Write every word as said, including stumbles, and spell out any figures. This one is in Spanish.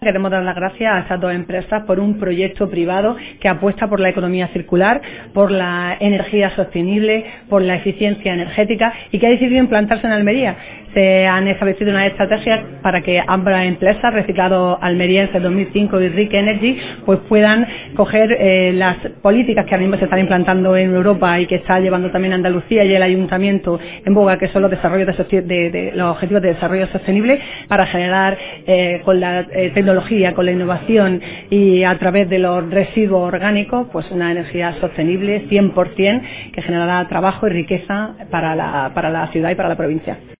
Queremos dar las gracias a estas dos empresas por un proyecto privado que apuesta por la economía circular, por la energía sostenible, por la eficiencia energética y que ha decidido implantarse en Almería. Se han establecido unas estrategias para que ambas empresas, Reciclado Almeriense dos mil cinco y Ric Energy, pues puedan coger eh, las políticas que ahora mismo se están implantando en Europa y que está llevando también Andalucía y el Ayuntamiento en boga, que son los desarrollos de, de, de los objetivos de desarrollo sostenible, para generar eh, con la eh, tecnología, con la innovación y a través de los residuos orgánicos, pues una energía sostenible cien por cien que generará trabajo y riqueza para la, para la ciudad y para la provincia.